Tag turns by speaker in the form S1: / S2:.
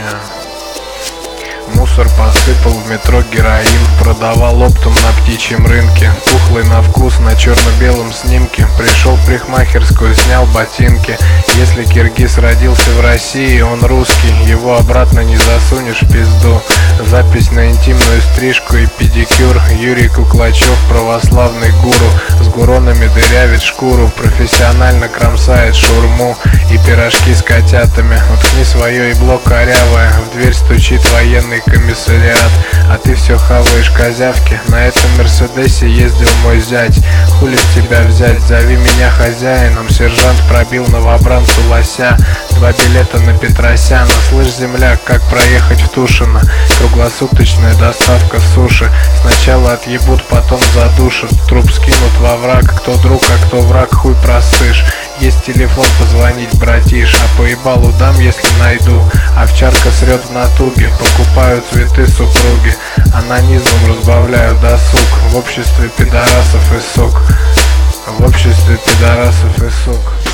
S1: Мусор посыпал в метро героин, продавал оптом на птичьем рынке, тухлый на вкус на черно-белом снимке. Пришел в парикмахерскую, снял ботинки. Если киргиз родился в России, он русский, его обратно не засунешь в пизду. Запись на интимную стрижку и педикюр. Юрий Куклачев, православный гуру, с гуронами дырявит шкуру, профессионально кромсает шаурму и пирожки с котятами. Уткни свое ебло корявое, в дверь стучит военный комиссариат, а ты все хаваешь козявки. На этом мерседесе ездил мой зять. Хули с тебя взять, зови меня хозяином. Сержант пробил новобранцу лося. 2 билета на Петросяна. Слышь, земляк, как проехать в Тушино? Круглосуточная доставка суши. Сначала отъебут, потом задушат. Труп скинут во враг. Кто друг, а кто враг, хуй просышь. Есть телефон, позвонить, братиш. А поебалу дам, если найду. Овчарка срет в натуге. Покупаю цветы супруги. Анонизмом разбавляю досуг. В обществе пидорасов и сок. В обществе пидорасов и сок.